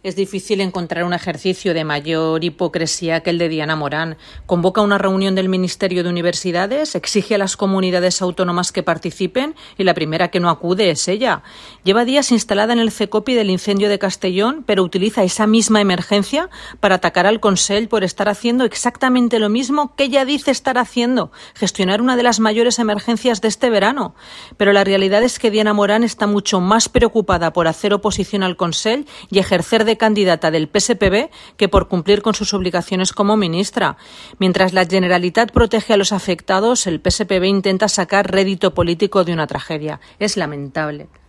Es difícil encontrar un ejercicio de mayor hipocresía que el de Diana Morán. Convoca una reunión del Ministerio de Universidades, exige a las comunidades autónomas que participen y la primera que no acude es ella. Lleva días instalada en el CECOPI del incendio de Castellón, pero utiliza esa misma emergencia para atacar al Consell por estar haciendo exactamente lo mismo que ella dice estar haciendo, gestionar una de las mayores emergencias de este verano. Pero la realidad es que Diana Morán está mucho más preocupada por hacer oposición al Consell y ejercer de candidata del PSPB que por cumplir con sus obligaciones como ministra. Mientras la Generalitat protege a los afectados, el PSPB intenta sacar rédito político de una tragedia. Es lamentable.